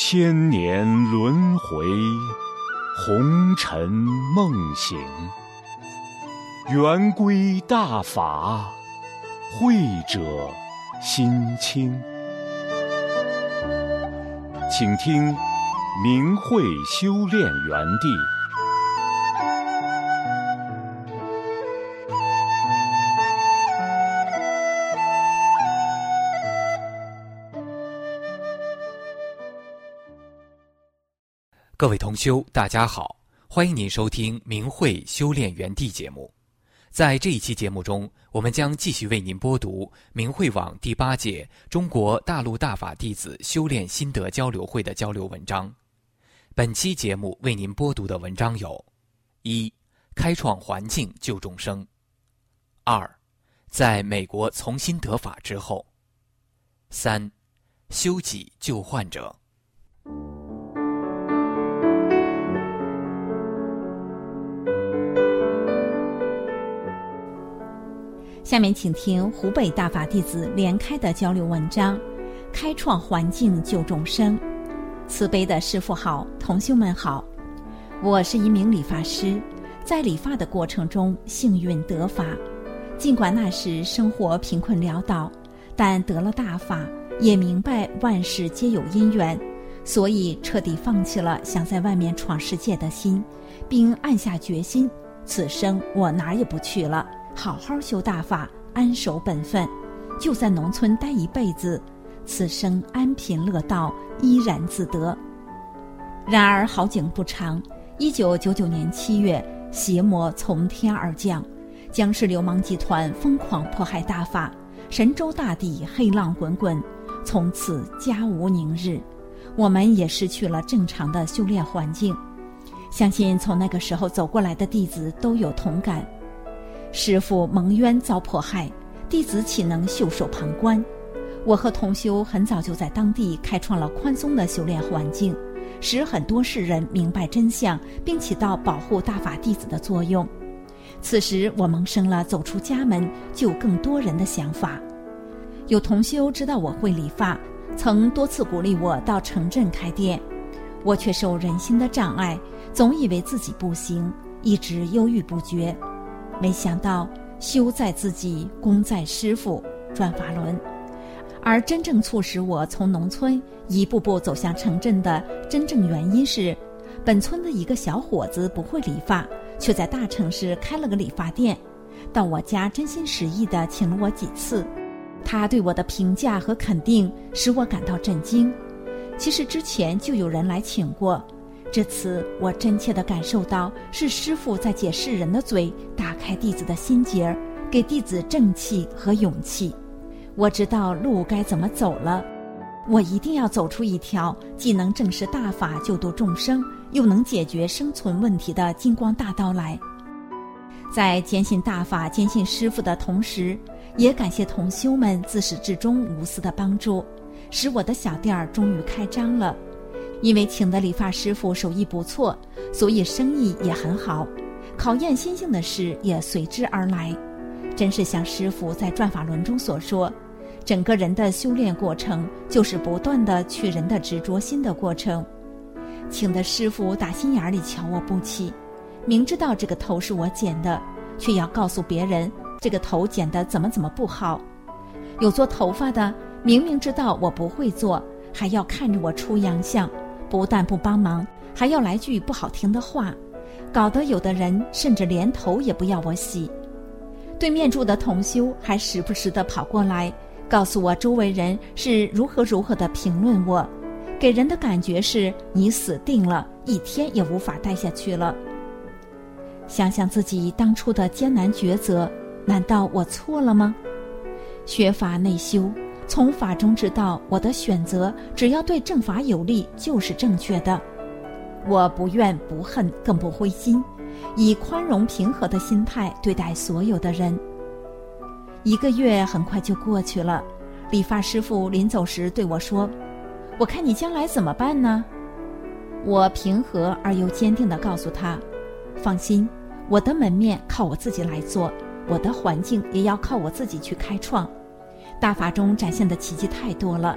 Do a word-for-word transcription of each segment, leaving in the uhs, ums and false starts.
千年轮回，红尘梦醒。圆规大法，慧者心清。请听明慧修炼园地。 各位同修，大家好，欢迎您收听明慧修炼园地节目。在这一期节目中，我们将继续为您播读明慧网第八届中国大陆大法弟子修炼心得交流会的交流文章。本期节目为您播读的文章有：一、开创环境救众生；二、在美国从新得法之后；三、修己救患者。 下面请听湖北大法弟子连开的交流文章，开创环境救众生。慈悲的师父好，同修们好，我是一名理发师，在理发的过程中幸运得法，尽管那时生活贫困潦倒，但得了大法，也明白万事皆有因缘，所以彻底放弃了想在外面闯世界的心，并暗下决心，此生我哪儿也不去了，好好修大法，安守本分，就在农村待一辈子，此生安贫乐道，依然自得。然而好景不长，一九九九年七月，邪魔从天而降，僵尸流氓集团疯狂迫害大法，神州大地黑浪滚滚，从此家无宁日，我们也失去了正常的修炼环境。相信从那个时候走过来的弟子都有同感。师父蒙冤遭迫害，弟子岂能袖手旁观？我和同修很早就在当地开创了宽松的修炼环境，使很多世人明白真相，并起到保护大法弟子的作用。此时我萌生了走出家门救更多人的想法。有同修知道我会理发，曾多次鼓励我到城镇开店，我却受人心的障碍，总以为自己不行，一直犹豫不决。没想到修在自己，功在师父，转法轮。而真正促使我从农村一步步走向城镇的真正原因是，本村的一个小伙子不会理发，却在大城市开了个理发店，到我家真心实意地请了我几次。他对我的评价和肯定使我感到震惊。其实之前就有人来请过，这次我真切地感受到是师父在解世人的嘴，打开弟子的心结，给弟子正气和勇气。我知道路该怎么走了，我一定要走出一条既能证实大法救度众生，又能解决生存问题的金光大道来。在坚信大法坚信师父的同时，也感谢同修们自始至终无私的帮助，使我的小店儿终于开张了。因为请的理发师傅手艺不错，所以生意也很好，考验心性的事也随之而来。真是像师父在转法轮中所说，整个人的修炼过程就是不断的去人的执着心的过程。请的师傅打心眼里瞧我不起，明知道这个头是我剪的，却要告诉别人这个头剪的怎么怎么不好。有做头发的明明知道我不会做，还要看着我出洋相，不但不帮忙，还要来句不好听的话，搞得有的人甚至连头也不要我洗。对面住的同修还时不时地跑过来告诉我周围人是如何如何地评论我，给人的感觉是你死定了，一天也无法待下去了。想想自己当初的艰难抉择，难道我错了吗？学法内修，从法中知道我的选择只要对正法有利就是正确的。我不怨不恨，更不灰心，以宽容平和的心态对待所有的人。一个月很快就过去了，理发师傅临走时对我说，我看你将来怎么办呢？我平和而又坚定地告诉他，放心，我的门面靠我自己来做，我的环境也要靠我自己去开创。大法中展现的奇迹太多了，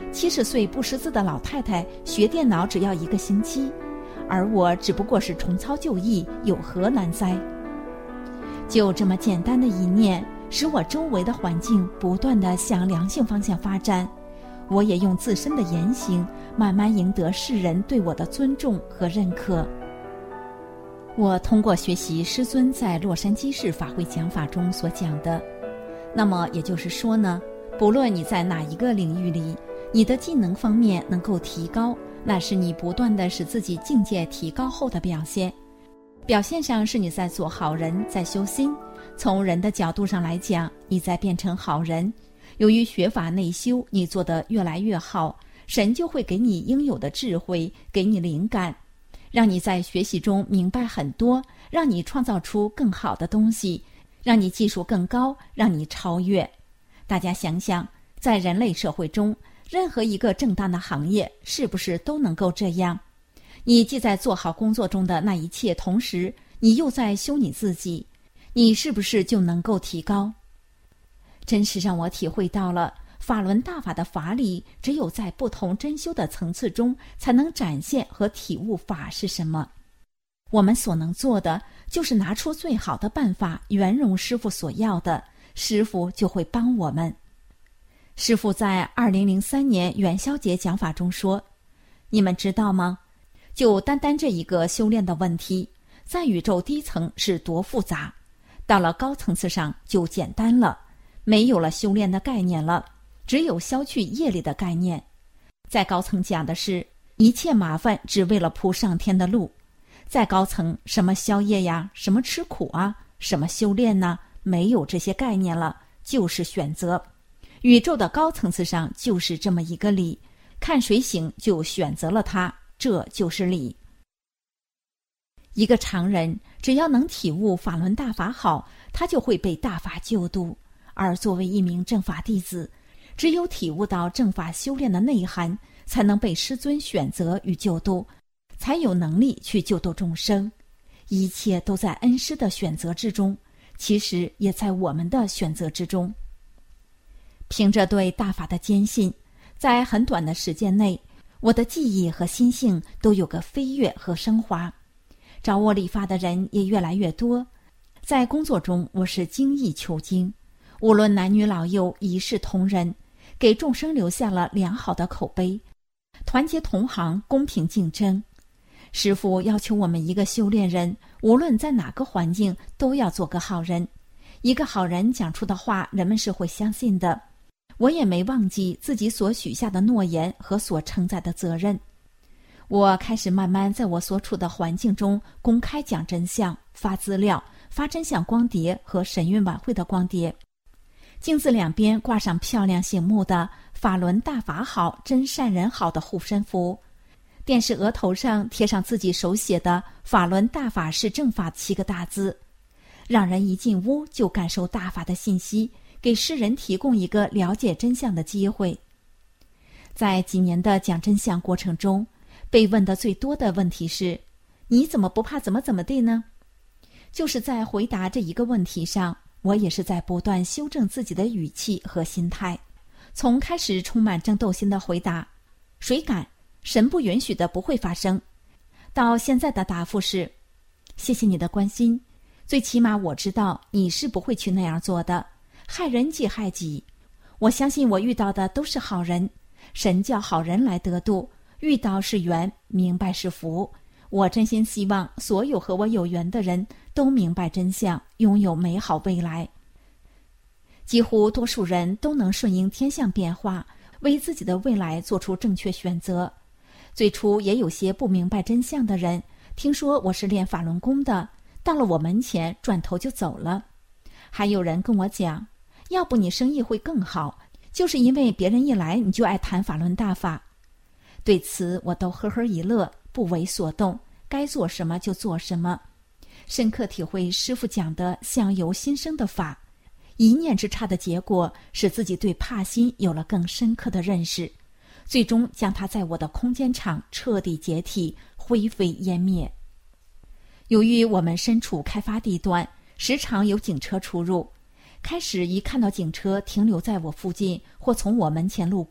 七十岁不识字的老太太学电脑只要一个星期，而我只不过是重操旧业，有何难哉？就这么简单的一念，使我周围的环境不断地向良性方向发展，我也用自身的言行慢慢赢得世人对我的尊重和认可。我通过学习师尊在洛杉矶市法会讲法中所讲的，那么也就是说呢，不论你在哪一个领域里，你的技能方面能够提高，那是你不断地使自己境界提高后的表现。表现上是你在做好人，在修心，从人的角度上来讲，你在变成好人。由于学法内修，你做得越来越好，神就会给你应有的智慧，给你灵感，让你在学习中明白很多，让你创造出更好的东西，让你技术更高，让你超越。大家想想，在人类社会中，任何一个正当的行业是不是都能够这样？你既在做好工作中的那一切，同时你又在修你自己，你是不是就能够提高？真是让我体会到了法轮大法的法理，只有在不同真修的层次中才能展现和体悟法是什么。我们所能做的就是拿出最好的办法，圆融师父所要的，师父就会帮我们。师父在二零零三年元宵节讲法中说，你们知道吗？就单单这一个修炼的问题，在宇宙低层是多复杂，到了高层次上就简单了，没有了修炼的概念了，只有消去业力的概念。在高层讲的是一切麻烦只为了铺上天的路，在高层什么消业呀，什么吃苦啊，什么修炼呢，没有这些概念了，就是选择。宇宙的高层次上就是这么一个理，看谁行就选择了它，这就是理。一个常人只要能体悟法轮大法好，他就会被大法救度。而作为一名正法弟子，只有体悟到正法修炼的内涵，才能被师尊选择与救度，才有能力去救度众生。一切都在恩师的选择之中，其实也在我们的选择之中。凭着对大法的坚信，在很短的时间内，我的记忆和心性都有个飞跃和升华，找我理发的人也越来越多。在工作中，我是精益求精，无论男女老幼，一视同仁，给众生留下了良好的口碑。团结同行，公平竞争。师父要求我们一个修炼人，无论在哪个环境，都要做个好人。一个好人讲出的话，人们是会相信的。我也没忘记自己所许下的诺言和所承载的责任。我开始慢慢在我所处的环境中公开讲真相，发资料，发真相光碟和神韵晚会的光碟。镜子两边挂上漂亮醒目的法轮大法好，真善人好的护身符。电视额头上贴上自己手写的法轮大法是正法七个大字，让人一进屋就感受大法的信息，给世人提供一个了解真相的机会。在几年的讲真相过程中，被问的最多的问题是，你怎么不怕怎么怎么地呢？就是在回答这一个问题上，我也是在不断修正自己的语气和心态。从开始充满争斗心的回答，谁敢？神不允许的不会发生，到现在的答复是，谢谢你的关心，最起码我知道你是不会去那样做的，害人即害己。我相信我遇到的都是好人，神叫好人来得度，遇到是缘，明白是福。我真心希望所有和我有缘的人都明白真相，拥有美好未来。几乎多数人都能顺应天象变化，为自己的未来做出正确选择。最初也有些不明白真相的人，听说我是练法轮功的，到了我门前转头就走了。还有人跟我讲，要不你生意会更好，就是因为别人一来你就爱谈法轮大法。对此我都呵呵一乐，不为所动，该做什么就做什么。深刻体会师父讲的相由心生的法，一念之差的结果使自己对怕心有了更深刻的认识，最终将它在我的空间场彻底解体，灰飞烟灭。由于我们身处开发地段，时常有警车出入，开始一看到警车停留在我附近或从我门前路过，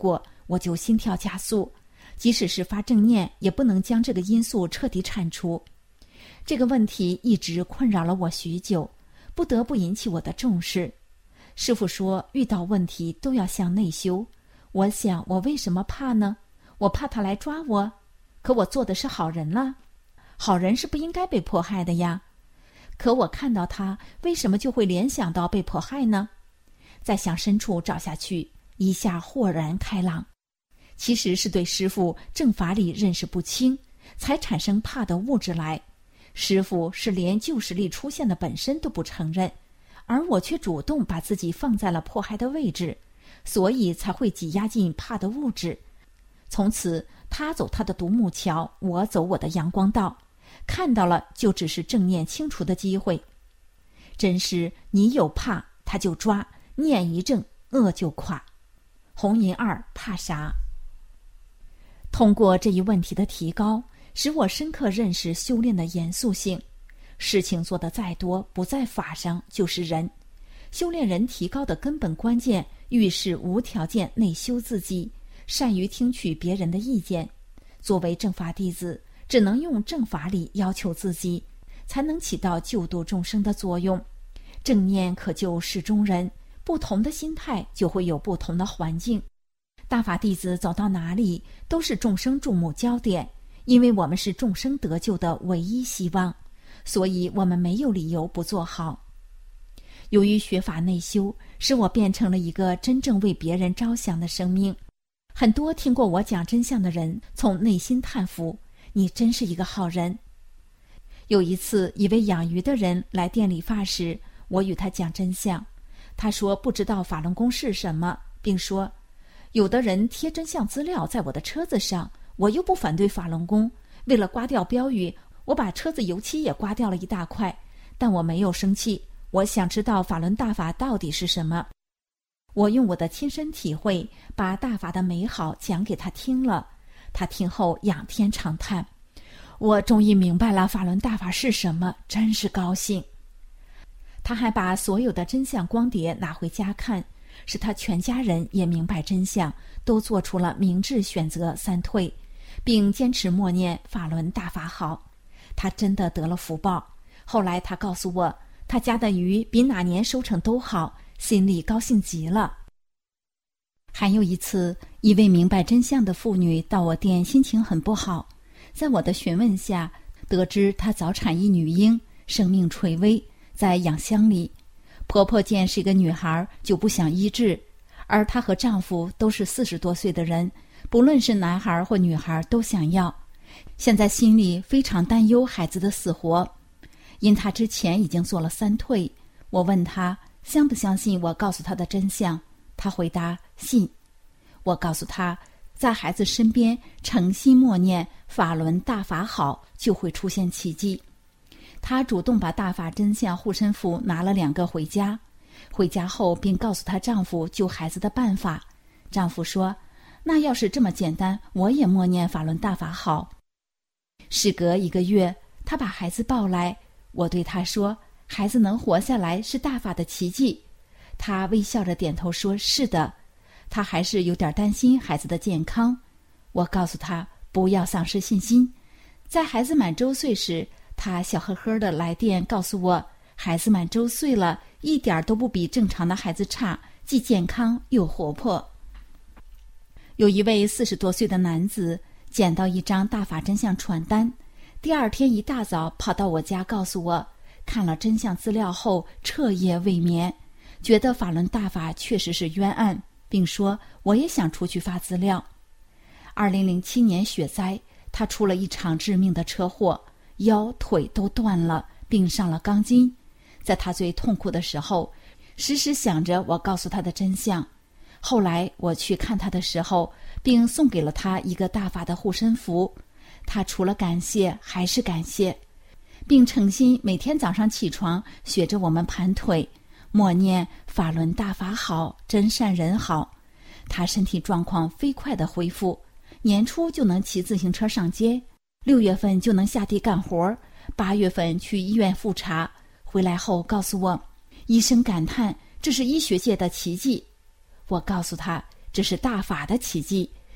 我就心跳加速，即使是发正念，也不能将这个因素彻底铲除。这个问题一直困扰了我许久，不得不引起我的重视。师父说，遇到问题都要向内修。我想，我为什么怕呢？我怕他来抓我，可我做的是好人了，好人是不应该被迫害的呀。可我看到他，为什么就会联想到被迫害呢？再向深处找下去，一下豁然开朗。其实是对师父正法理认识不清，才产生怕的物质来。师父是连旧实力出现的本身都不承认，而我却主动把自己放在了迫害的位置，所以才会挤压进怕的物质。从此他走他的独木桥，我走我的阳光道，看到了就只是正念清除的机会。真是你有怕他就抓，念一正恶就垮。红银二怕啥？通过这一问题的提高，使我深刻认识修炼的严肃性。事情做得再多，不在法上就是人。修炼人提高的根本关键，遇事无条件内修自己，善于听取别人的意见。作为正法弟子，只能用正法理要求自己，才能起到救度众生的作用。正念可救世中人，不同的心态就会有不同的环境。大法弟子走到哪里，都是众生注目焦点，因为我们是众生得救的唯一希望，所以我们没有理由不做好。由于学法内修，使我变成了一个真正为别人着想的生命。很多听过我讲真相的人，从内心叹服，你真是一个好人。有一次，一位养鱼的人来店理发时，我与他讲真相。他说不知道法轮功是什么，并说有的人贴真相资料在我的车子上，我又不反对法轮功，为了刮掉标语，我把车子油漆也刮掉了一大块，但我没有生气，我想知道法轮大法到底是什么。我用我的亲身体会，把大法的美好讲给他听了，他听后仰天长叹，我终于明白了法轮大法是什么，真是高兴。他还把所有的真相光碟拿回家看，使他全家人也明白真相，都做出了明智选择三退，并坚持默念法轮大法好。他真的得了福报。后来他告诉我，他家的鱼比哪年收成都好，心里高兴极了。还有一次，一位明白真相的妇女到我店，心情很不好。在我的询问下，得知她早产一女婴，生命垂危，在养箱里。婆婆见是一个女孩，就不想医治，而她和丈夫都是四十多岁的人，不论是男孩或女孩都想要。现在心里非常担忧孩子的死活，因她之前已经做了三退。我问她相不相信我告诉她的真相，她回答信。我告诉她，在孩子身边诚心默念法轮大法好，就会出现奇迹。她主动把大法真相护身符拿了两个回家，回家后并告诉她丈夫救孩子的办法。丈夫说，那要是这么简单，我也默念法轮大法好。事隔一个月，她把孩子抱来，我对她说，孩子能活下来是大法的奇迹。她微笑着点头说，是的。她还是有点担心孩子的健康。我告诉她不要丧失信心。在孩子满周岁时，她笑呵呵的来电告诉我，孩子满周岁了，一点都不比正常的孩子差，既健康又活泼。有一位四十多岁的男子捡到一张大法真相传单，第二天一大早跑到我家告诉我，看了真相资料后彻夜未眠，觉得法轮大法确实是冤案，并说我也想出去发资料。二零零七年雪灾，他出了一场致命的车祸，腰腿都断了，并上了钢筋。在他最痛苦的时候，时时想着我告诉他的真相。后来我去看他的时候，并送给了他一个大法的护身符，他除了感谢还是感谢，并诚心每天早上起床学着我们盘腿，默念法轮大法好，真善人好。他身体状况飞快的恢复，年初就能骑自行车上街，六月份就能下地干活，八月份去医院复查，回来后告诉我，医生感叹这是医学界的奇迹。我告诉他，这是大法的奇迹，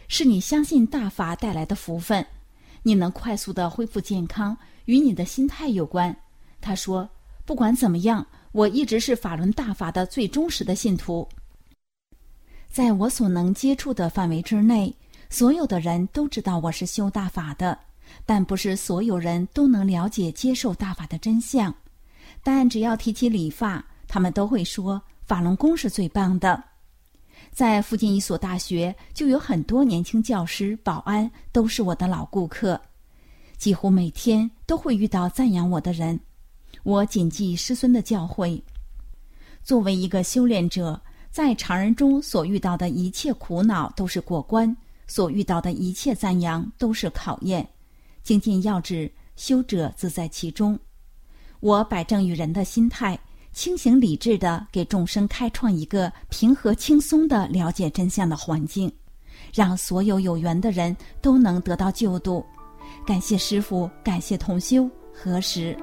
是你相信大法带来的福分。你能快速地恢复健康，与你的心态有关。他说，不管怎么样，我一直是法轮大法的最忠实的信徒。在我所能接触的范围之内，所有的人都知道我是修大法的，但不是所有人都能了解接受大法的真相。但只要提起理发，他们都会说法轮功是最棒的。在附近一所大学，就有很多年轻教师、保安都是我的老顾客，几乎每天都会遇到赞扬我的人。我谨记师尊的教诲，作为一个修炼者，在常人中所遇到的一切苦恼都是过关，所遇到的一切赞扬都是考验。精进要旨，修者自在其中。我摆正与人的心态，清醒理智地给众生开创一个平和轻松的了解真相的环境，让所有有缘的人都能得到救度。感谢师父，感谢同修，何时。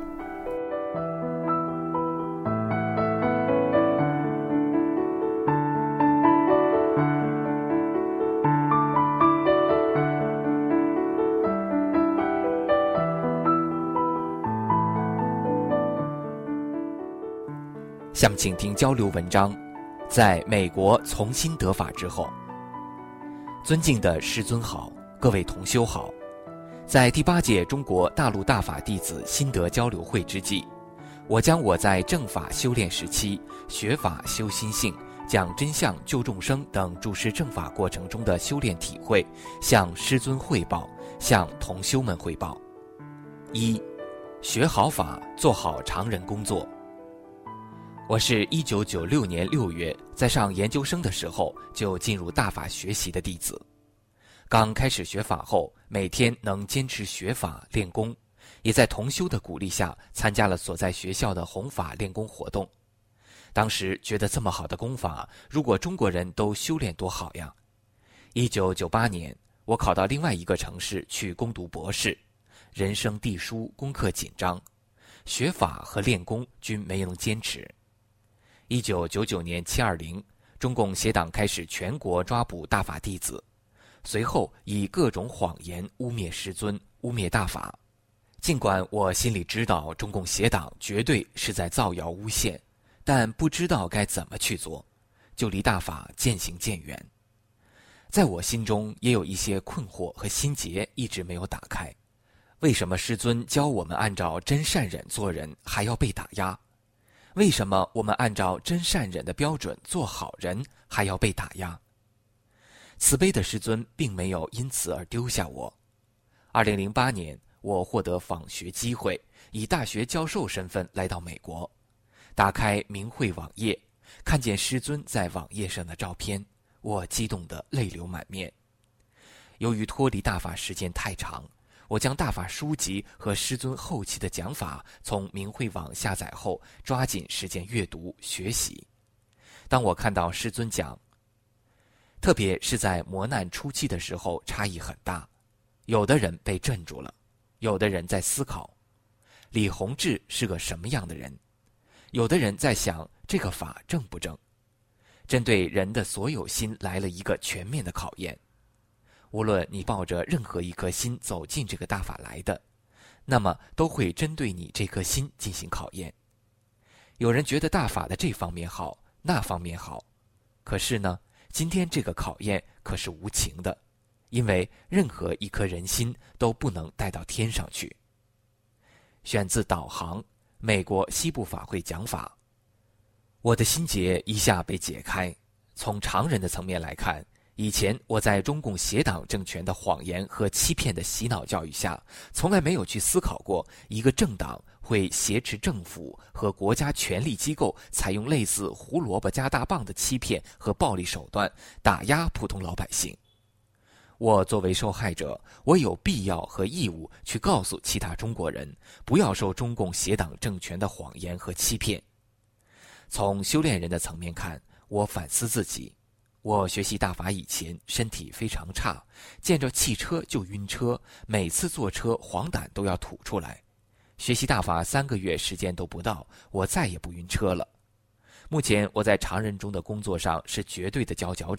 下面请听交流文章。在美国从新得法之后，尊敬的师尊好，各位同修好。在第八届中国大陆大法弟子心得交流会之际，我将我在正法修炼时期学法修心性、讲真相救众生等注释正法过程中的修炼体会向师尊汇报，向同修们汇报。一、学好法，做好常人工作。我是一九九六年六月在上研究生的时候就进入大法学习的弟子。刚开始学法后，每天能坚持学法练功，也在同修的鼓励下参加了所在学校的弘法练功活动。当时觉得这么好的功法，如果中国人都修炼多好呀。一九九八年，我考到另外一个城市去攻读博士，人生地疏，功课紧张，学法和练功均没能坚持。一九九九年七二零，中共协党开始全国抓捕大法弟子，随后以各种谎言污蔑师尊，污蔑大法。尽管我心里知道中共协党绝对是在造谣诬陷，但不知道该怎么去做，就离大法渐行渐远。在我心中也有一些困惑和心结一直没有打开。为什么师尊教我们按照真善忍做人还要被打压？为什么我们按照真善忍的标准做好人还要被打压？慈悲的师尊并没有因此而丢下我。二零零八年，我获得访学机会，以大学教授身份来到美国。打开明慧网页，看见师尊在网页上的照片，我激动得泪流满面。由于脱离大法时间太长，我将大法书籍和师尊后期的讲法从明慧网下载后，抓紧时间阅读学习。当我看到师尊讲，特别是在磨难初期的时候，差异很大。有的人被镇住了，有的人在思考李洪志是个什么样的人，有的人在想这个法正不正。针对人的所有心来了一个全面的考验。无论你抱着任何一颗心走进这个大法来的，那么都会针对你这颗心进行考验。有人觉得大法的这方面好，那方面好，可是呢，今天这个考验可是无情的，因为任何一颗人心都不能带到天上去。选自导航，美国西部法会讲法。我的心结一下被解开。从常人的层面来看，以前我在中共协党政权的谎言和欺骗的洗脑教育下，从来没有去思考过一个政党会挟持政府和国家权力机构，采用类似胡萝卜加大棒的欺骗和暴力手段打压普通老百姓。我作为受害者，我有必要和义务去告诉其他中国人，不要受中共协党政权的谎言和欺骗。从修炼人的层面看，我反思自己。我学习大法以前身体非常差，见着汽车就晕车，每次坐车黄疸都要吐出来。学习大法三个月时间都不到，我再也不晕车了。目前我在常人中的工作上是绝对的佼佼者，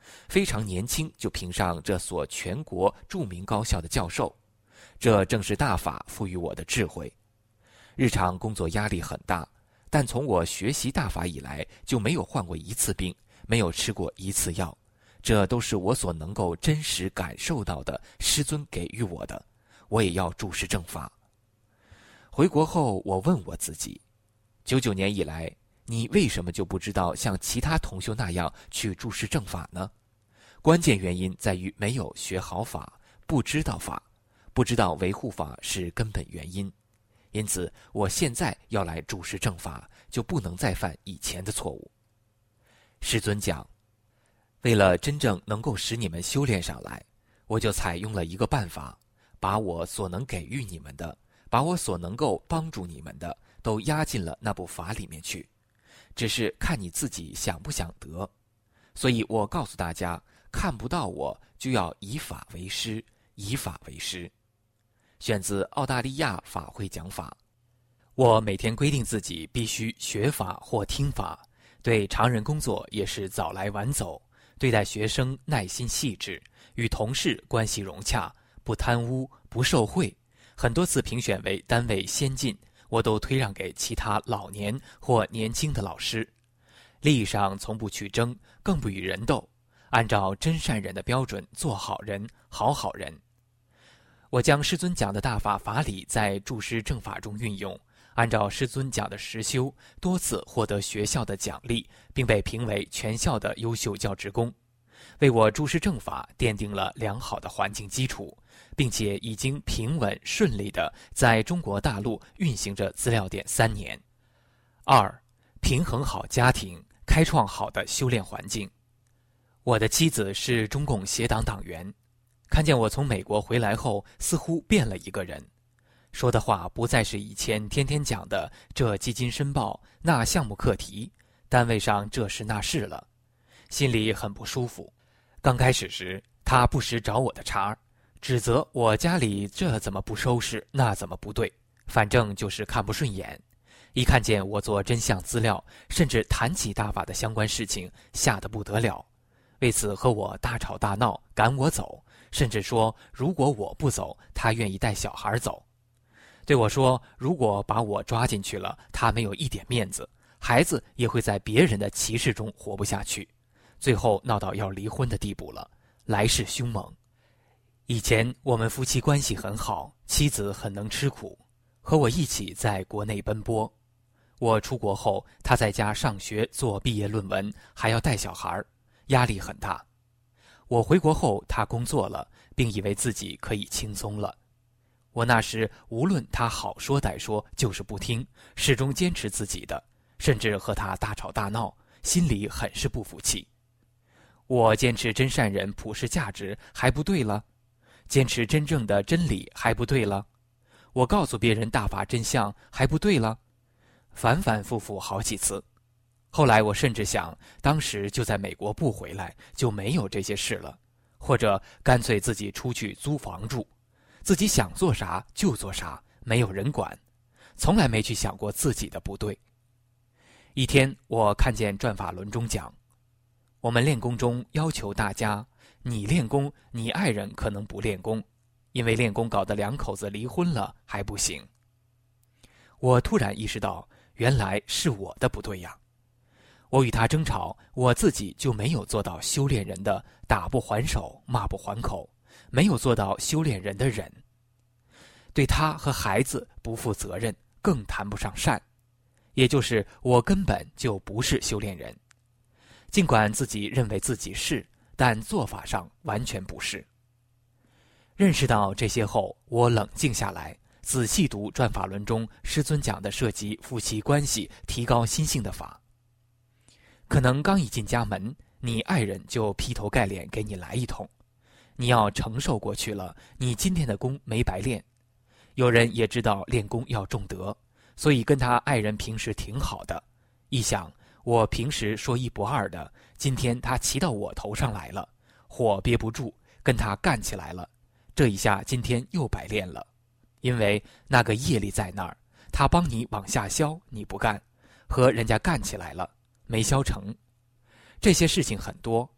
非常年轻就评上这所全国著名高校的教授，这正是大法赋予我的智慧。日常工作压力很大，但从我学习大法以来，就没有患过一次病，没有吃过一次药，这都是我所能够真实感受到的师尊给予我的，我也要注释正法。回国后，我问我自己，九九年以来，你为什么就不知道像其他同修那样去注释正法呢？关键原因在于没有学好法，不知道法，不知道维护法是根本原因。因此，我现在要来注释正法，就不能再犯以前的错误。师尊讲，为了真正能够使你们修炼上来，我就采用了一个办法，把我所能给予你们的，把我所能够帮助你们的，都压进了那部法里面去，只是看你自己想不想得。所以我告诉大家，看不到我就要以法为师，以法为师。选自澳大利亚法会讲法。我每天规定自己必须学法或听法，对常人工作也是早来晚走，对待学生耐心细致，与同事关系融洽，不贪污，不受贿。很多次评选为单位先进，我都推让给其他老年或年轻的老师。利益上从不去争，更不与人斗，按照真善人的标准做好人，好好人。我将师尊讲的大法法理在注释正法中运用，按照师尊讲的实修，多次获得学校的奖励，并被评为全校的优秀教职工，为我注释正法奠定了良好的环境基础，并且已经平稳顺利地在中国大陆运行着资料点三年。二，平衡好家庭，开创好的修炼环境。我的妻子是中共协党党员，看见我从美国回来后，似乎变了一个人，说的话不再是以前天天讲的这基金申报，那项目课题，单位上这事那事了，心里很不舒服。刚开始时，他不时找我的茬，指责我家里这怎么不收拾，那怎么不对，反正就是看不顺眼。一看见我做真相资料，甚至谈起大法的相关事情，吓得不得了，为此和我大吵大闹，赶我走，甚至说如果我不走，他愿意带小孩走。对我说，如果把我抓进去了，他没有一点面子，孩子也会在别人的歧视中活不下去，最后闹到要离婚的地步了，来势凶猛。以前我们夫妻关系很好，妻子很能吃苦，和我一起在国内奔波。我出国后，他在家上学做毕业论文，还要带小孩，压力很大。我回国后，他工作了，并以为自己可以轻松了。我那时无论他好说歹说，就是不听，始终坚持自己的，甚至和他大吵大闹，心里很是不服气。我坚持真善人普世价值还不对了？坚持真正的真理还不对了？我告诉别人大法真相还不对了？反反复复好几次。后来我甚至想，当时就在美国不回来，就没有这些事了，或者干脆自己出去租房住，自己想做啥就做啥，没有人管，从来没去想过自己的不对。一天我看见转法轮中讲，我们练功中要求大家，你练功，你爱人可能不练功，因为练功搞得两口子离婚了还不行。我突然意识到，原来是我的不对呀。我与他争吵，我自己就没有做到修炼人的打不还手，骂不还口，没有做到修炼人的忍。对他和孩子不负责任，更谈不上善，也就是我根本就不是修炼人。尽管自己认为自己是，但做法上完全不是。认识到这些后，我冷静下来，仔细读转法轮中师尊讲的涉及夫妻关系、提高心性的法。可能刚一进家门，你爱人就劈头盖脸给你来一通，你要承受过去了，你今天的功没白练。有人也知道练功要重德，所以跟他爱人平时挺好的，一想我平时说一不二的，今天他骑到我头上来了，火憋不住，跟他干起来了，这一下今天又白练了。因为那个业力在那儿，他帮你往下消，你不干，和人家干起来了，没消成。这些事情很多，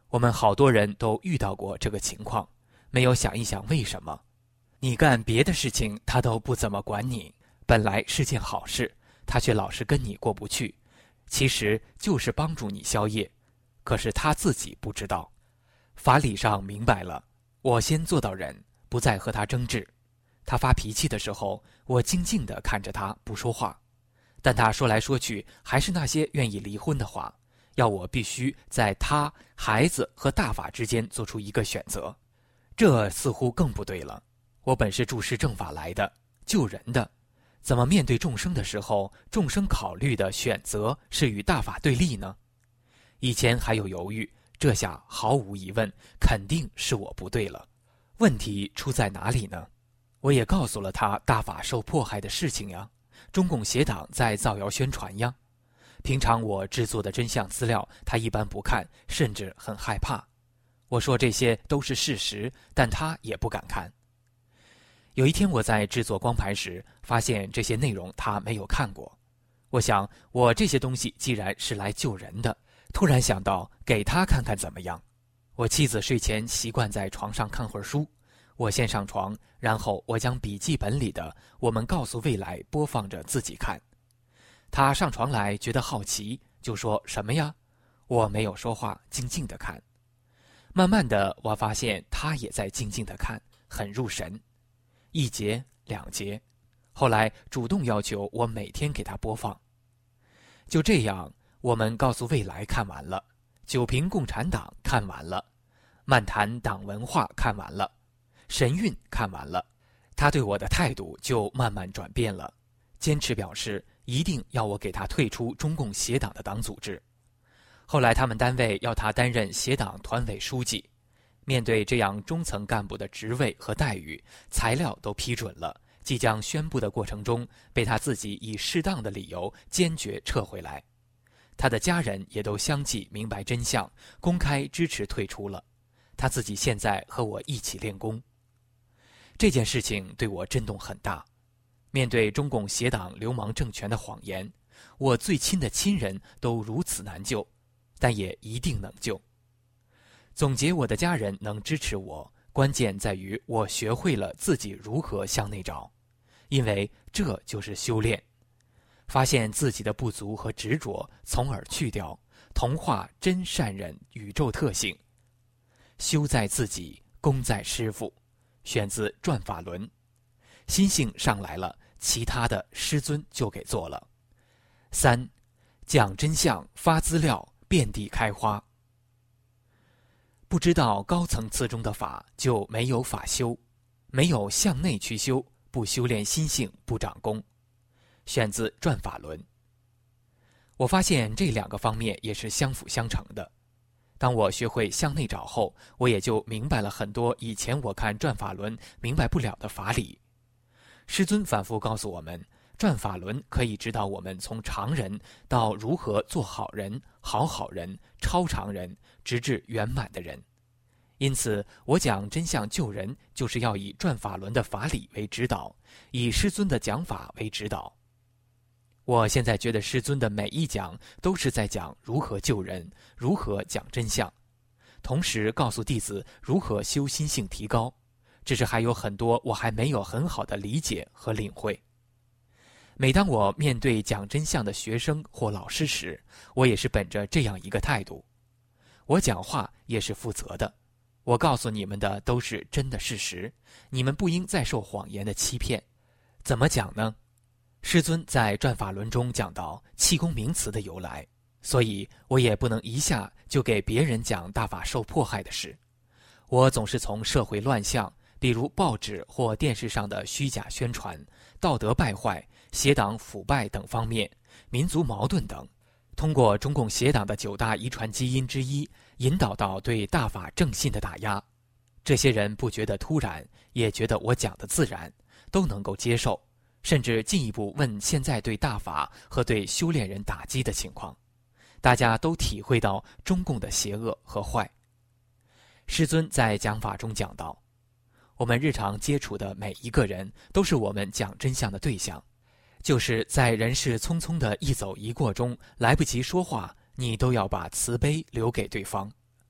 我们好多人都遇到过这个情况，没有想一想为什么。你干别的事情他都不怎么管你，本来是件好事，他却老是跟你过不去，其实就是帮助你消业，可是他自己不知道。法理上明白了，我先做到忍，不再和他争执。他发脾气的时候，我静静地看着他不说话，但他说来说去还是那些愿意离婚的话，要我必须在他、孩子和大法之间做出一个选择。这似乎更不对了。我本是注释正法来的，救人的，怎么面对众生的时候，众生考虑的选择是与大法对立呢？以前还有犹豫，这下毫无疑问，肯定是我不对了。问题出在哪里呢？我也告诉了他大法受迫害的事情呀，中共邪党在造谣宣传呀。平常我制作的真相资料，他一般不看，甚至很害怕。我说这些都是事实，但他也不敢看。有一天我在制作光盘时，发现这些内容他没有看过。我想，我这些东西既然是来救人的，突然想到给他看看怎么样。我妻子睡前习惯在床上看会儿书，我先上床，然后我将笔记本里的我们告诉未来播放着自己看。他上床来觉得好奇，就说什么呀？我没有说话，静静地看。慢慢的我发现他也在静静地看，很入神。一节两节，后来主动要求我每天给他播放。就这样，我们告诉未来看完了，九评共产党看完了，漫谈党文化看完了，神韵看完了，他对我的态度就慢慢转变了，坚持表示一定要我给他退出中共邪党的党组织。后来他们单位要他担任邪党团委书记，面对这样中层干部的职位和待遇，材料都批准了，即将宣布的过程中，被他自己以适当的理由坚决撤回来。他的家人也都相继明白真相，公开支持退出了。他自己现在和我一起练功。这件事情对我震动很大。面对中共邪党流氓政权的谎言，我最亲的亲人都如此难救，但也一定能救。总结我的家人能支持我，关键在于我学会了自己如何向内找，因为这就是修炼。发现自己的不足和执着，从而去掉，同化真善忍宇宙特性。修在自己，功在师父。选自《转法轮》。心性上来了，其他的师尊就给做了。三，讲真相，发资料，遍地开花。不知道高层次中的法，就没有法修，没有向内去修，不修炼心性，不长功。选自《转法轮》。我发现这两个方面也是相辅相成的。当我学会向内找后，我也就明白了很多以前我看《转法轮》明白不了的法理。师尊反复告诉我们，《转法轮》可以指导我们从常人到如何做好人、好好人、超常人，直至圆满的人。因此，我讲真相救人，就是要以《转法轮》的法理为指导，以师尊的讲法为指导。我现在觉得师尊的每一讲都是在讲如何救人，如何讲真相，同时告诉弟子如何修心性提高，只是还有很多我还没有很好的理解和领会。每当我面对讲真相的学生或老师时，我也是本着这样一个态度。我讲话也是负责的，我告诉你们的都是真的事实，你们不应再受谎言的欺骗。怎么讲呢？师尊在《转法轮》中讲到气功名词的由来，所以我也不能一下就给别人讲大法受迫害的事。我总是从社会乱象，比如报纸或电视上的虚假宣传、道德败坏、邪党腐败等方面，民族矛盾等，通过中共邪党的九大遗传基因之一，引导到对大法正信的打压。这些人不觉得突然，也觉得我讲的自然，都能够接受，甚至进一步问现在对大法和对修炼人打击的情况，大家都体会到中共的邪恶和坏。师尊在讲法中讲到，我们日常接触的每一个人都是我们讲真相的对象，就是在人世匆匆的一走一过中，来不及说话，你都要把慈悲留给对方。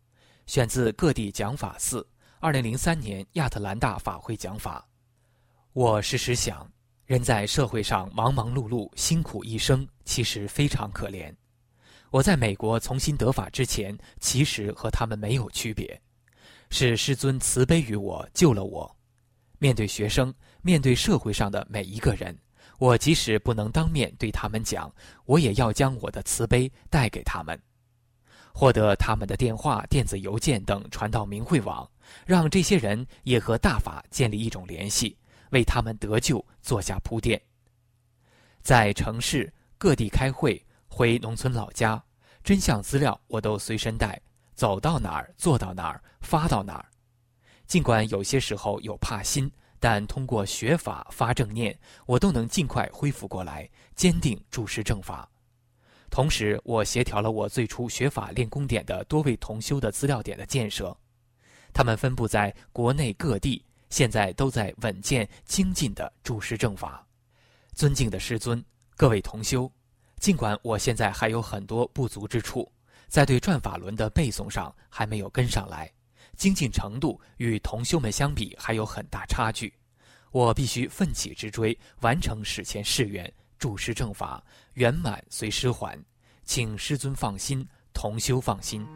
选自各地讲法寺二零零三年亚特兰大法会讲法。我时时想，人在社会上忙忙碌碌，辛苦一生，其实非常可怜。我在美国重新得法之前，其实和他们没有区别，是师尊慈悲于我，救了我。面对学生，面对社会上的每一个人，我即使不能当面对他们讲，我也要将我的慈悲带给他们。获得他们的电话、电子邮件等传到明慧网，让这些人也和大法建立一种联系，为他们得救做下铺垫。在城市各地开会，回农村老家，真相资料我都随身带，走到哪儿做到哪儿，发到哪儿。尽管有些时候有怕心，但通过学法发正念，我都能尽快恢复过来，坚定注释正法。同时，我协调了我最初学法练功点的多位同修的资料点的建设，他们分布在国内各地，现在都在稳健精进地注释正法。尊敬的师尊，各位同修，尽管我现在还有很多不足之处，在对转法轮的背诵上还没有跟上来，精进程度与同修们相比还有很大差距，我必须奋起直追，完成史前誓愿，注释正法，圆满随师还，请师尊放心，同修放心。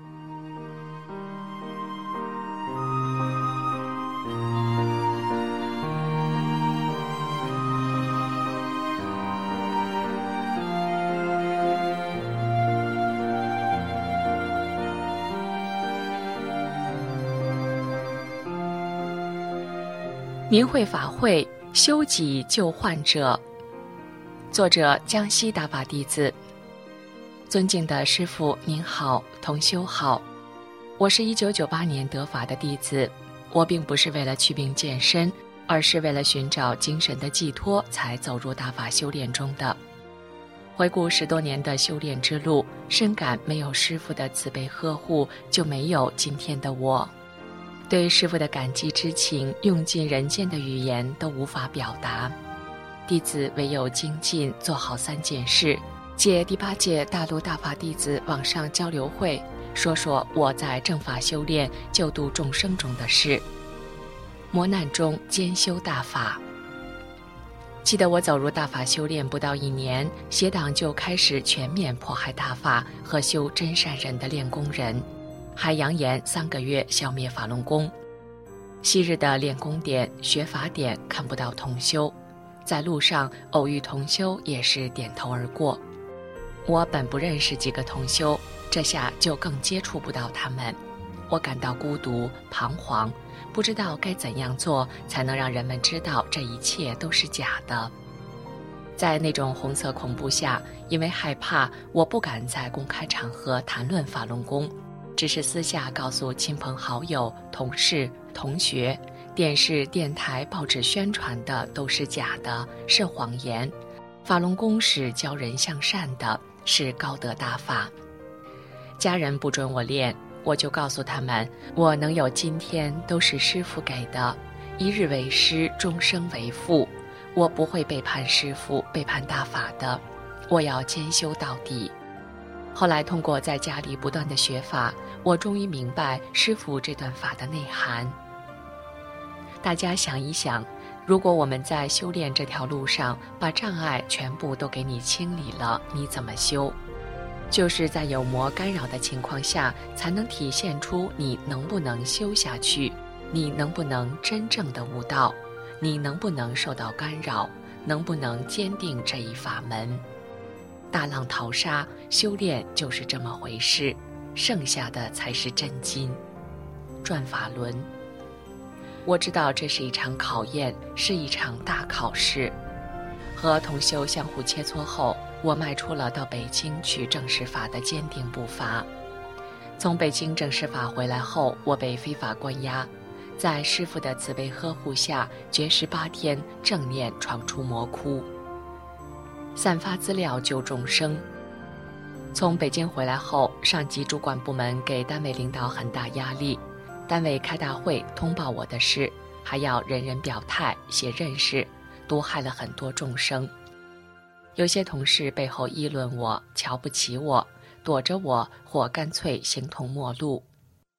明慧法会修己救患者，作者江西大法弟子。尊敬的师父您好，同修好，我是一九九八年得法的弟子，我并不是为了祛病健身，而是为了寻找精神的寄托才走入大法修炼中的。回顾十多年的修炼之路，深感没有师父的慈悲呵护，就没有今天的我。对师父的感激之情，用尽人间的语言都无法表达。弟子唯有精进，做好三件事。借第八届大陆大法弟子网上交流会，说说我在正法修炼、救度众生中的事。磨难中兼修大法。记得我走入大法修炼不到一年，邪党就开始全面迫害大法和修真善忍的练功人，还扬言三个月消灭法轮功。昔日的练功点、学法点看不到同修，在路上偶遇同修也是点头而过。我本不认识几个同修，这下就更接触不到他们。我感到孤独、彷徨，不知道该怎样做才能让人们知道这一切都是假的。在那种红色恐怖下，因为害怕，我不敢在公开场合谈论法轮功，只是私下告诉亲朋好友、同事、同学，电视、电台、报纸宣传的都是假的，是谎言。法轮功是教人向善的，是高德大法。家人不准我练，我就告诉他们，我能有今天都是师父给的，一日为师，终生为父。我不会背叛师父，背叛大法的，我要兼修到底。后来通过在家里不断的学法，我终于明白师父这段法的内涵。大家想一想，如果我们在修炼这条路上把障碍全部都给你清理了，你怎么修？就是在有魔干扰的情况下，才能体现出你能不能修下去，你能不能真正的悟道，你能不能受到干扰，能不能坚定这一法门。大浪淘沙，修炼就是这么回事，剩下的才是真金。转法轮，我知道这是一场考验，是一场大考试。和同修相互切磋后，我迈出了到北京去正式法的坚定步伐。从北京正式法回来后，我被非法关押，在师父的慈悲呵护下，绝食八天，正念闯出魔窟，散发资料救众生。从北京回来后，上级主管部门给单位领导很大压力，单位开大会通报我的事，还要人人表态写认识，毒害了很多众生。有些同事背后议论我，瞧不起我，躲着我，或干脆形同陌路。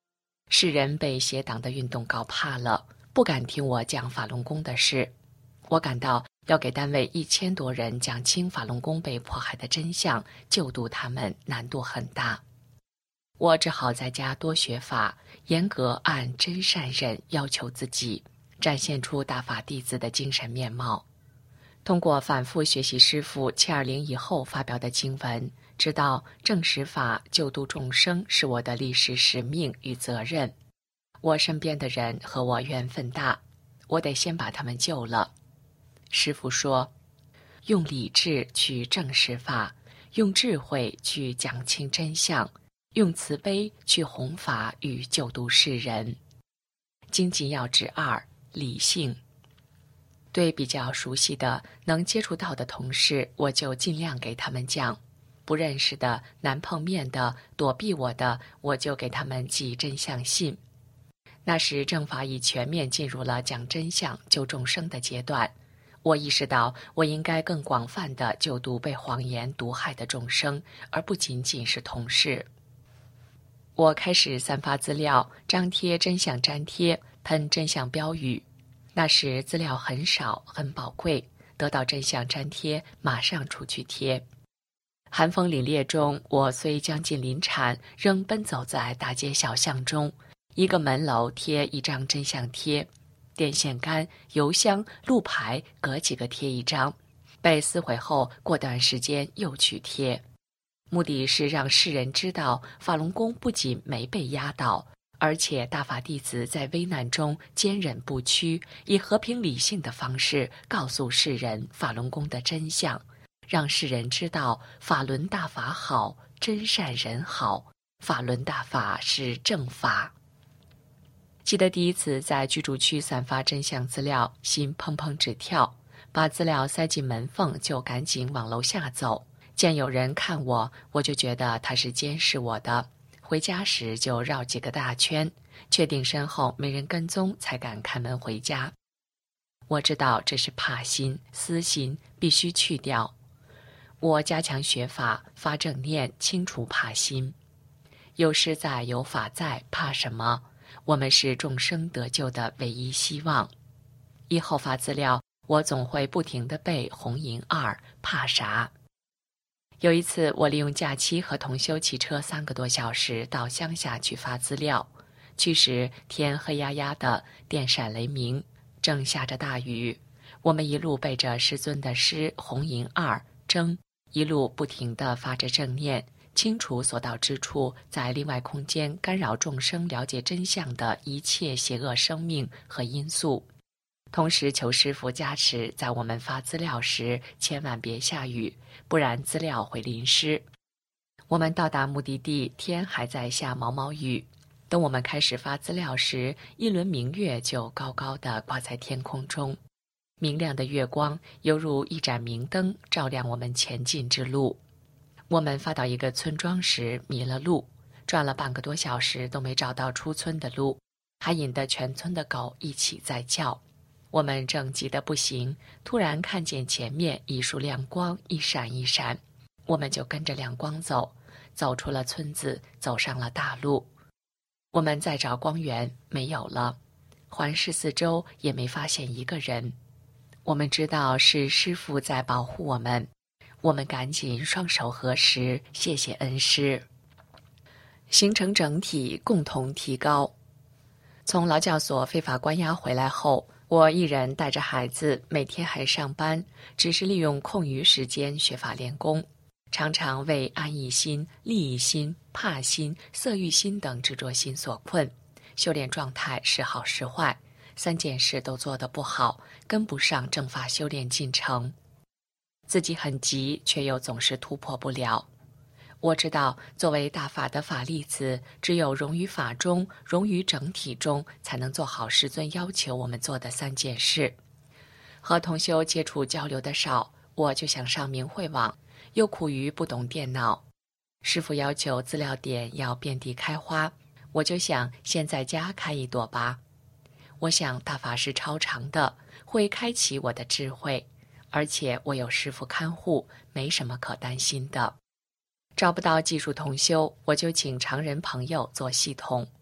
世人被邪党的运动搞怕了，不敢听我讲法轮功的事。我感到要给单位一千多人讲清法轮功被迫害的真相，救度他们难度很大。我只好在家多学法，严格按真善忍要求自己，展现出大法弟子的精神面貌。通过反复学习师父七二零以后发表的经文，知道正实法救度众生是我的历史使命与责任。我身边的人和我缘分大，我得先把他们救了。师父说，用理智去正实法，用智慧去讲清真相，用慈悲去弘法与救度世人。经济要旨二：理性。对比较熟悉的、能接触到的同事，我就尽量给他们讲；不认识的、难碰面的、躲避我的，我就给他们寄真相信。那时正法已全面进入了讲真相、救众生的阶段，我意识到我应该更广泛地救度被谎言毒害的众生，而不仅仅是同事。我开始散发资料，张贴真相粘贴，喷真相标语。那时资料很少，很宝贵，得到真相粘贴，马上出去贴。寒风凛冽中，我虽将近临产，仍奔走在大街小巷中，一个门楼贴一张真相贴，电线杆、邮箱、路牌隔几个贴一张，被撕毁后过段时间又去贴，目的是让世人知道法轮功不仅没被压倒，而且大法弟子在危难中坚忍不屈，以和平理性的方式告诉世人法轮功的真相，让世人知道法轮大法好，真善人好，法轮大法是正法。记得第一次在居住区散发真相资料，心砰砰直跳，把资料塞进门缝就赶紧往楼下走。见有人看我，我就觉得他是监视我的。回家时就绕几个大圈，确定身后没人跟踪，才敢开门回家。我知道这是怕心、私心，必须去掉。我加强学法，发正念，清除怕心。有师在，有法在，怕什么？我们是众生得救的唯一希望。以后发资料，我总会不停地背红银二，怕啥？有一次，我利用假期和同修骑车三个多小时到乡下去发资料。去时天黑压压的，电闪雷鸣，正下着大雨。我们一路背着师尊的诗红银二征，一路不停地发着正念，清除所到之处在另外空间干扰众生了解真相的一切邪恶生命和因素。同时求师父加持，在我们发资料时千万别下雨，不然资料会淋湿。我们到达目的地，天还在下毛毛雨。等我们开始发资料时，一轮明月就高高地挂在天空中，明亮的月光犹如一盏明灯，照亮我们前进之路。我们发到一个村庄时迷了路，转了半个多小时都没找到出村的路，还引得全村的狗一起在叫。我们正急得不行，突然看见前面一束亮光一闪一闪，我们就跟着亮光走，走出了村子，走上了大路。我们再找光源，没有了，环视四周也没发现一个人。我们知道是师父在保护我们，我们赶紧双手合十，谢谢恩师。形成整体，共同提高。从劳教所非法关押回来后，我一人带着孩子，每天还上班，只是利用空余时间学法练功，常常为安逸心、利益心、怕心、色欲心等执着心所困，修炼状态时好时坏，三件事都做得不好，跟不上正法修炼进程。自己很急，却又总是突破不了。我知道，作为大法的法粒子，只有融于法中，融于整体中，才能做好师尊要求我们做的三件事。和同修接触交流的少，我就想上明慧网，又苦于不懂电脑。师父要求资料点要遍地开花，我就想先在家开一朵吧。我想大法是超常的，会开启我的智慧，而且我有师父看护，没什么可担心的。找不到技术同修，我就请常人朋友做系统。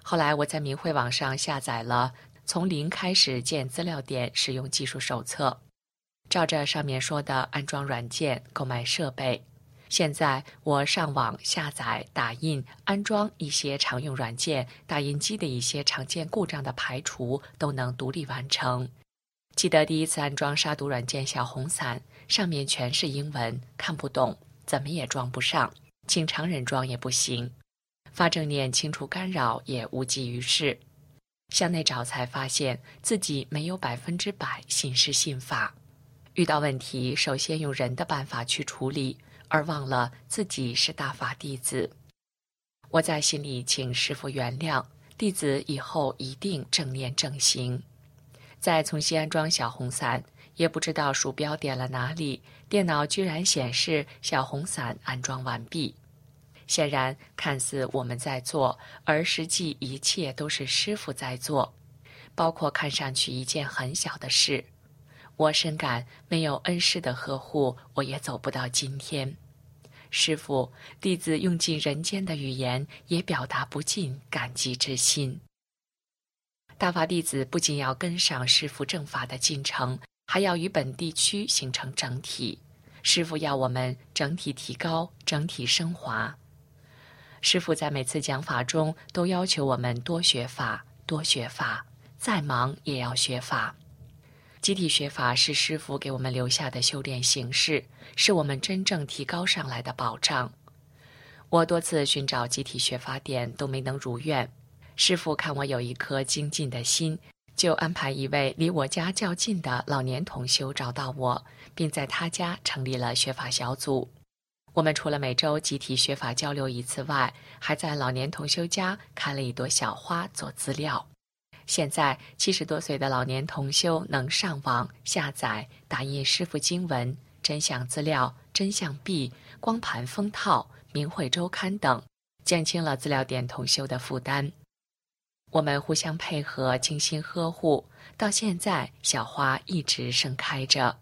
后来我在明慧网上下载了从零开始建资料点使用技术手册，照着上面说的安装软件、购买设备。现在我上网下载、打印、安装一些常用软件，打印机的一些常见故障的排除都能独立完成。记得第一次安装杀毒软件小红伞，上面全是英文，看不懂，怎么也装不上，请常人装也不行，发正念清除干扰也无济于事。向内找才发现自己没有百分之百信师信法，遇到问题首先用人的办法去处理，而忘了自己是大法弟子。我在心里请师父原谅，弟子以后一定正念正行。再重新安装小红伞，也不知道鼠标点了哪里，电脑居然显示小红伞安装完毕。显然看似我们在做，而实际一切都是师父在做，包括看上去一件很小的事。我深感没有恩师的呵护，我也走不到今天。师父，弟子用尽人间的语言，也表达不尽感激之心。大法弟子不仅要跟上师父正法的进程，还要与本地区形成整体。师父要我们整体提高，整体升华。师父在每次讲法中都要求我们多学法，多学法，再忙也要学法。集体学法是师父给我们留下的修炼形式，是我们真正提高上来的保障。我多次寻找集体学法点都没能如愿，师父看我有一颗精进的心，就安排一位离我家较近的老年同修找到我，并在他家成立了学法小组。我们除了每周集体学法交流一次外，还在老年同修家开了一朵小花做资料。现在七十多岁的老年同修能上网下载、打印师父经文、真相资料、真相币、光盘封套、明慧周刊等，减轻了资料点同修的负担。我们互相配合，精心呵护，到现在小花一直盛开着。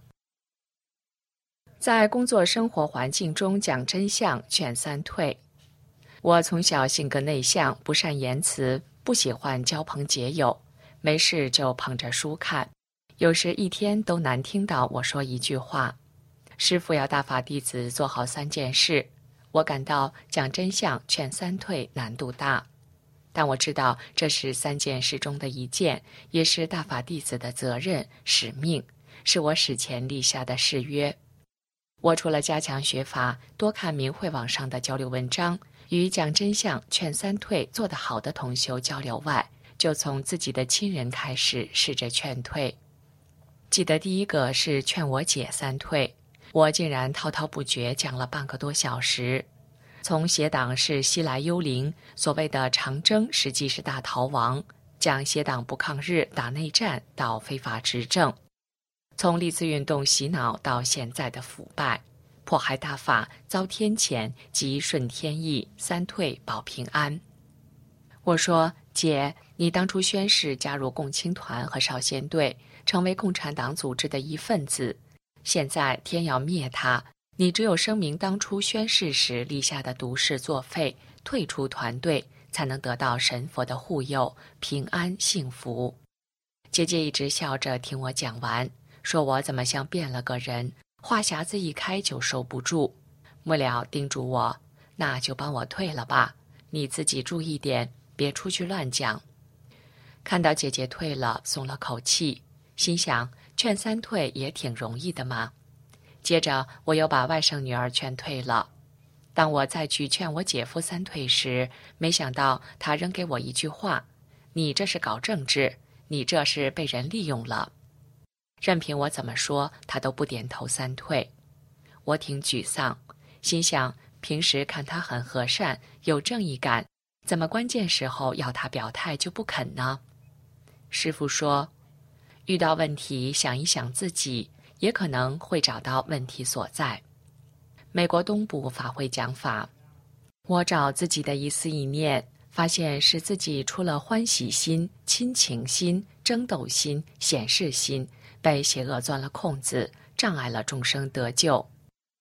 在工作生活环境中讲真相，劝三退。我从小性格内向，不善言辞，不喜欢交朋结友，没事就捧着书看，有时一天都难听到我说一句话。师父要大法弟子做好三件事，我感到讲真相劝三退难度大，但我知道这是三件事中的一件，也是大法弟子的责任使命，是我史前立下的誓约。我除了加强学法，多看明慧网上的交流文章，与讲真相劝三退做得好的同修交流外，就从自己的亲人开始试着劝退。记得第一个是劝我姐三退，我竟然滔滔不绝讲了半个多小时。从邪党是西来幽灵，所谓的长征实际是大逃亡，讲邪党不抗日打内战到非法执政，从历次运动洗脑到现在的腐败，迫害大法遭天谴及顺天意，三退保平安。我说，姐，你当初宣誓加入共青团和少先队，成为共产党组织的一份子，现在天要灭他，你只有声明当初宣誓时立下的毒誓作废，退出团队，才能得到神佛的护佑，平安幸福。姐姐一直笑着听我讲完，说我怎么像变了个人，话匣子一开就收不住。末了叮嘱我，那就帮我退了吧，你自己注意点，别出去乱讲。看到姐姐退了，松了口气，心想劝三退也挺容易的嘛。接着我又把外甥女儿劝退了。当我再去劝我姐夫三退时，没想到他扔给我一句话，你这是搞政治，你这是被人利用了。任凭我怎么说，他都不点头三退。我挺沮丧，心想平时看他很和善，有正义感，怎么关键时候要他表态就不肯呢？师父说，遇到问题想一想自己，也可能会找到问题所在。美国东部法会讲法，我找自己的一思一念，发现是自己出了欢喜心、亲情心、争斗心、显示心，被邪恶钻了空子，障碍了众生得救。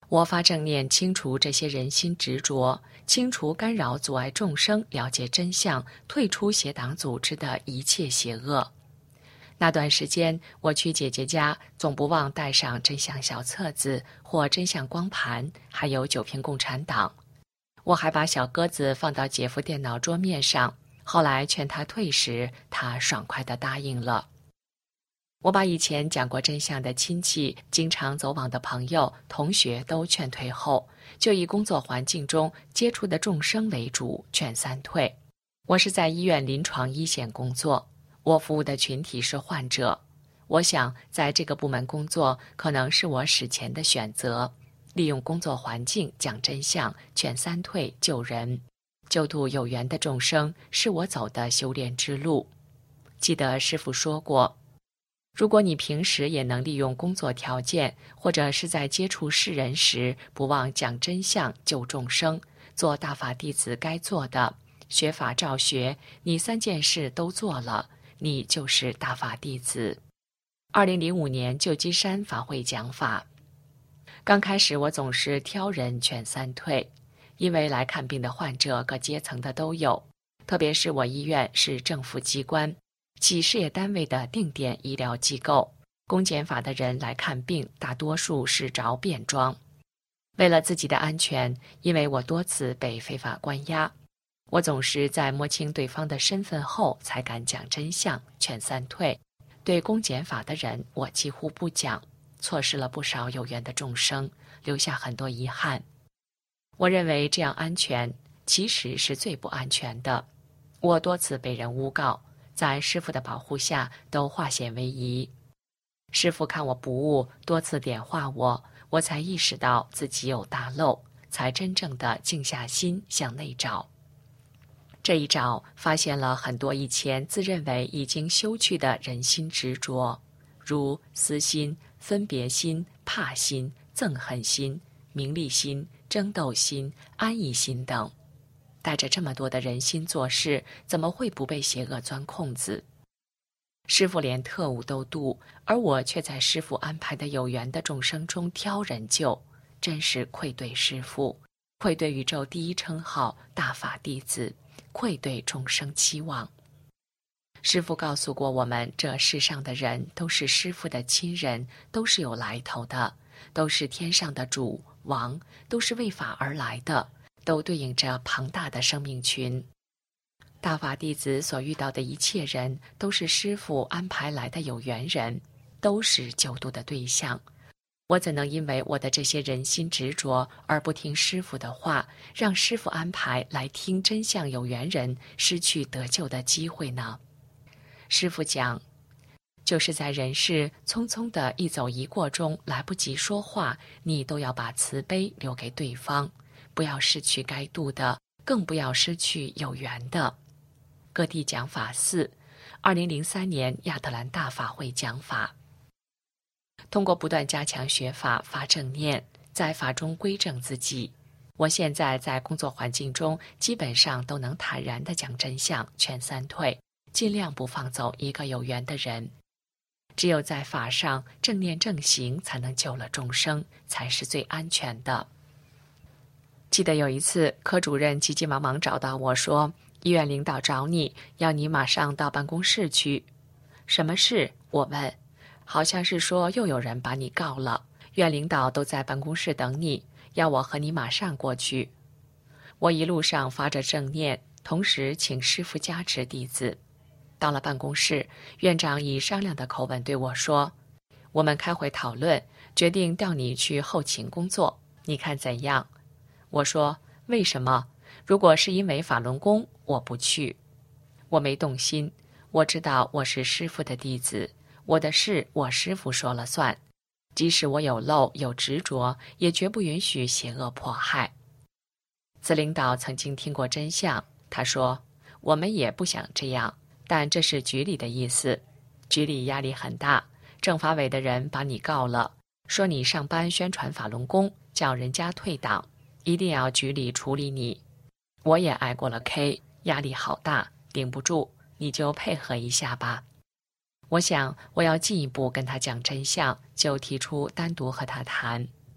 我发正念，清除这些人心执着，清除干扰阻碍众生了解真相、退出邪党组织的一切邪恶。那段时间，我去姐姐家，总不忘带上真相小册子或真相光盘，还有九片共产党。我还把小鸽子放到姐夫电脑桌面上，后来劝他退时，他爽快地答应了。我把以前讲过真相的亲戚、经常走访的朋友、同学都劝退后，就以工作环境中接触的众生为主，劝三退。我是在医院临床一线工作，我服务的群体是患者。我想在这个部门工作可能是我史前的选择，利用工作环境讲真相，劝三退，救人，救度有缘的众生，是我走的修炼之路。记得师父说过，如果你平时也能利用工作条件，或者是在接触世人时，不忘讲真相、救众生，做大法弟子该做的，学法照学，你三件事都做了，你就是大法弟子。二零零五年旧金山法会讲法，刚开始我总是挑人劝三退，因为来看病的患者各阶层的都有，特别是我医院是政府机关，企事业单位的定点医疗机构，公检法的人来看病，大多数是着便装。为了自己的安全，因为我多次被非法关押，我总是在摸清对方的身份后才敢讲真相，劝三退。对公检法的人，我几乎不讲，错失了不少有缘的众生，留下很多遗憾。我认为这样安全，其实是最不安全的。我多次被人诬告，在师父的保护下都化险为夷。师父看我不悟，多次点化我，我才意识到自己有大漏，才真正的静下心向内找。这一找，发现了很多以前自认为已经修去的人心执着，如私心、分别心、怕心、憎恨心、名利心、争斗心、安逸心等。带着这么多的人心做事，怎么会不被邪恶钻空子？师父连特务都渡，而我却在师父安排的有缘的众生中挑人救，真是愧对师父，愧对宇宙第一称号大法弟子，愧对众生期望。师父告诉过我们，这世上的人都是师父的亲人，都是有来头的，都是天上的主王，都是为法而来的，都对应着庞大的生命群。大法弟子所遇到的一切人，都是师父安排来的有缘人，都是救度的对象。我怎能因为我的这些人心执着而不听师父的话，让师父安排来听真相有缘人失去得救的机会呢？师父讲，就是在人世匆匆的一走一过中，来不及说话，你都要把慈悲留给对方，不要失去该度的，更不要失去有缘的。各地讲法四，二零零三年亚特兰大法会讲法。通过不断加强学法、发正念，在法中归正自己，我现在在工作环境中基本上都能坦然地讲真相，劝三退，尽量不放走一个有缘的人。只有在法上正念正行，才能救了众生，才是最安全的。记得有一次，科主任急急忙忙找到我说，医院领导找你，要你马上到办公室去。什么事？我问。好像是说又有人把你告了，院领导都在办公室等你，要我和你马上过去。我一路上发着正念，同时请师父加持弟子。到了办公室，院长以商量的口吻对我说，我们开会讨论，决定调你去后勤工作，你看怎样？我说，为什么？如果是因为法轮功，我不去。我没动心，我知道我是师父的弟子，我的事我师父说了算，即使我有漏有执着，也绝不允许邪恶迫害。此领导曾经听过真相，他说，我们也不想这样，但这是局里的意思，局里压力很大，政法委的人把你告了，说你上班宣传法轮功，叫人家退党，一定要局里处理你。我也挨过了 K， 压力好大，顶不住，你就配合一下吧。我想我要进一步跟他讲真相，就提出单独和他谈。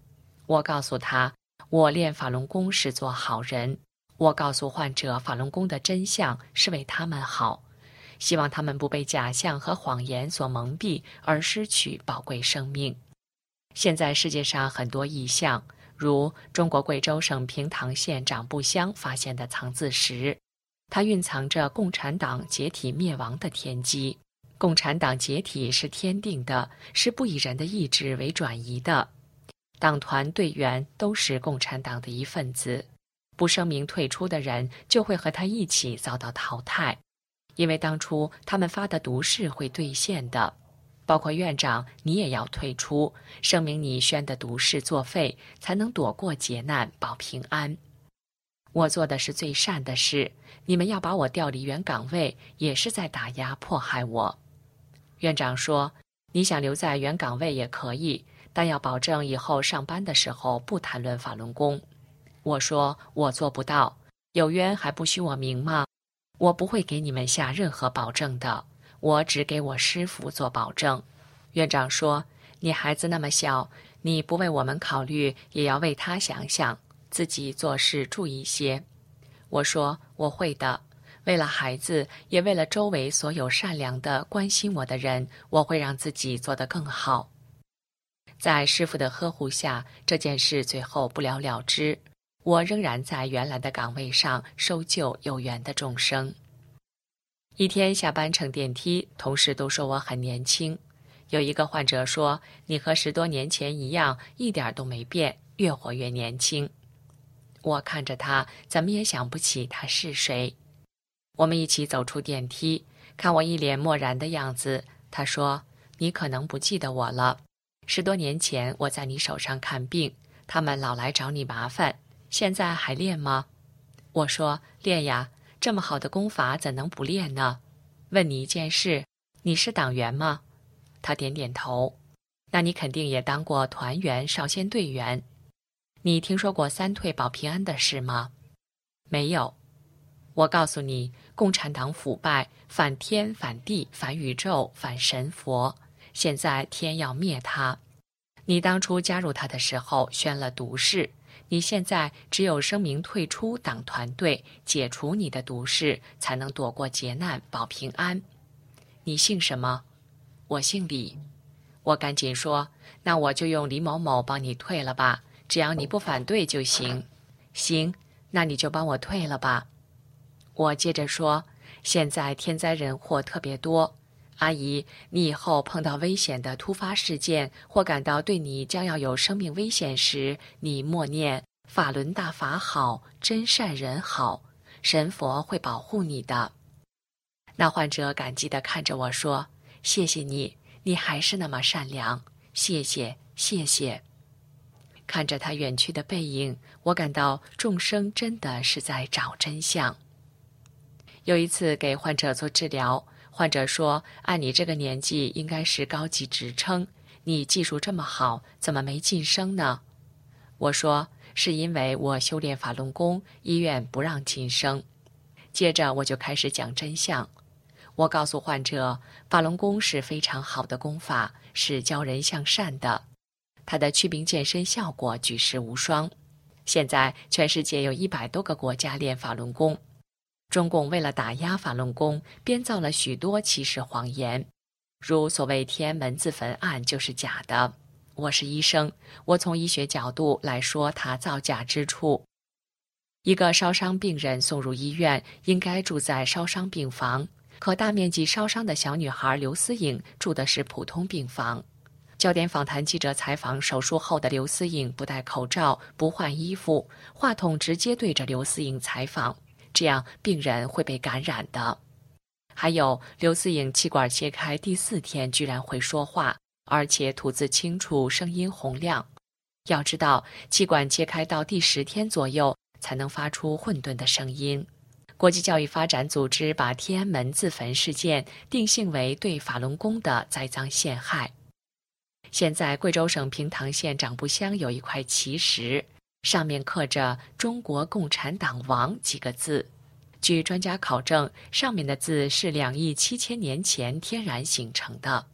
我告诉他，我练法轮功是做好人。我告诉患者，法轮功的真相是为他们好，希望他们不被假象和谎言所蒙蔽而失去宝贵生命。现在世界上很多异象，如中国贵州省平塘县长布乡发现的藏字石，它蕴藏着共产党解体灭亡的天机。共产党解体是天定的，是不以人的意志为转移的。党团队员都是共产党的一份子，不声明退出的人就会和他一起遭到淘汰，因为当初他们发的毒誓会兑现的。包括院长，你也要退出，声明你宣的毒誓作废，才能躲过劫难，保平安。我做的是最善的事，你们要把我调离原岗位，也是在打压迫害我。院长说，你想留在原岗位也可以，但要保证以后上班的时候不谈论法轮功。我说，我做不到，有冤还不许我明吗？我不会给你们下任何保证的，我只给我师父做保证。院长说，你孩子那么小，你不为我们考虑，也要为他想想，自己做事注意些。我说，我会的，为了孩子，也为了周围所有善良的关心我的人，我会让自己做得更好。在师父的呵护下，这件事最后不了了之。我仍然在原来的岗位上收救有缘的众生。一天下班乘电梯，同事都说我很年轻。有一个患者说，你和十多年前一样，一点都没变，越活越年轻。我看着他，怎么也想不起他是谁。我们一起走出电梯，看我一脸漠然的样子，他说，你可能不记得我了。十多年前我在你手上看病，他们老来找你麻烦，现在还练吗？我说，练呀，这么好的功法怎能不练呢？问你一件事，你是党员吗？他点点头。那你肯定也当过团员、少先队员。你听说过三退保平安的事吗？没有。我告诉你，共产党腐败，反天反地反宇宙反神佛，现在天要灭他。你当初加入他的时候宣了毒誓，你现在只有声明退出党团队，解除你的毒誓，才能躲过劫难，保平安。你姓什么？我姓李。我赶紧说，那我就用李某某帮你退了吧，只要你不反对就行。行，那你就帮我退了吧。我接着说，现在天灾人祸特别多，阿姨，你以后碰到危险的突发事件，或感到对你将要有生命危险时，你默念法轮大法好，真善人好，神佛会保护你的。那患者感激地看着我说，谢谢你，你还是那么善良，谢谢谢谢。看着他远去的背影，我感到众生真的是在找真相。有一次给患者做治疗，患者说，按你这个年纪应该是高级职称，你技术这么好，怎么没晋升呢？我说，是因为我修炼法轮功，医院不让晋升。接着我就开始讲真相。我告诉患者，法轮功是非常好的功法，是教人向善的，它的祛病健身效果举世无双。现在全世界有一百多个国家练法轮功。中共为了打压法轮功，编造了许多歧视谎言，如所谓天安门自焚案就是假的。我是医生，我从医学角度来说它造假之处。一个烧伤病人送入医院，应该住在烧伤病房，可大面积烧伤的小女孩刘思颖住的是普通病房。焦点访谈记者采访手术后的刘思颖，不戴口罩，不换衣服，话筒直接对着刘思颖采访，这样病人会被感染的。还有，刘思颖气管切开第四天居然会说话，而且吐字清楚，声音洪亮。要知道，气管切开到第十天左右才能发出混沌的声音。国际教育发展组织把天安门自焚事件定性为对法轮功的栽赃陷害。现在贵州省平塘县长布乡有一块奇石，上面刻着中国共产党亡几个字。据专家考证，上面的字是两亿七千年前天然形成的。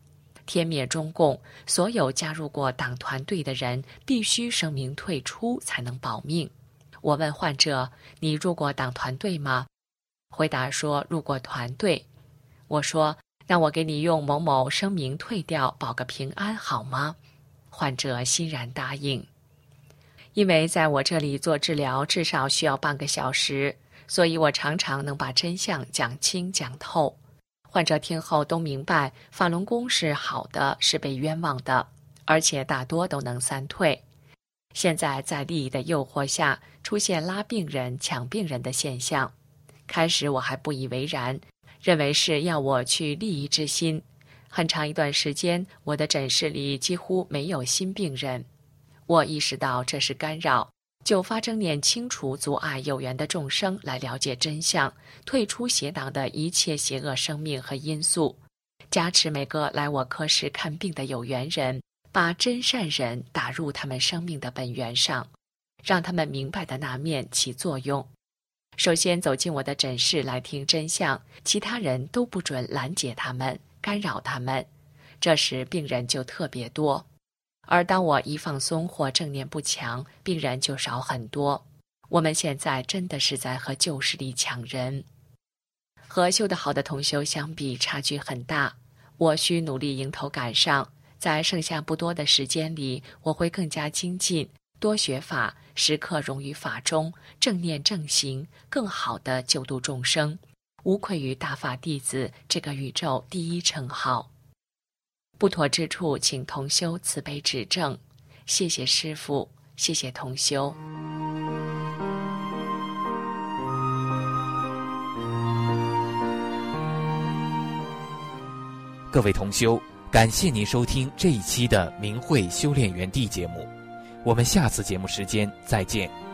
天灭中共，所有加入过党团队的人必须声明退出才能保命。我问患者：你入过党团队吗？回答说入过团队。我说：那我给你用某某声明退掉，保个平安好吗？患者欣然答应。因为在我这里做治疗至少需要半个小时，所以我常常能把真相讲清讲透。患者听后都明白法轮功是好的，是被冤枉的，而且大多都能三退。现在在利益的诱惑下，出现拉病人、抢病人的现象。开始我还不以为然，认为是要我去利益之心。很长一段时间，我的诊室里几乎没有新病人。我意识到这是干扰，就发正念清除阻碍有缘的众生，来了解真相，退出邪党的一切邪恶生命和因素，加持每个来我科室看病的有缘人，把真善人打入他们生命的本源上，让他们明白的那面起作用。首先走进我的诊室来听真相，其他人都不准拦截他们，干扰他们，这时病人就特别多。而当我一放松或正念不强，病人就少很多。我们现在真的是在和旧势力抢人。和修得好的同修相比，差距很大。我需努力迎头赶上，在剩下不多的时间里，我会更加精进，多学法，时刻融于法中，正念正行，更好地救度众生，无愧于大法弟子这个宇宙第一称号。不妥之处，请同修慈悲指正。谢谢师父，谢谢同修。 各位同修，感谢您收听这一期的明慧修炼园地节目，我们下次节目时间再见。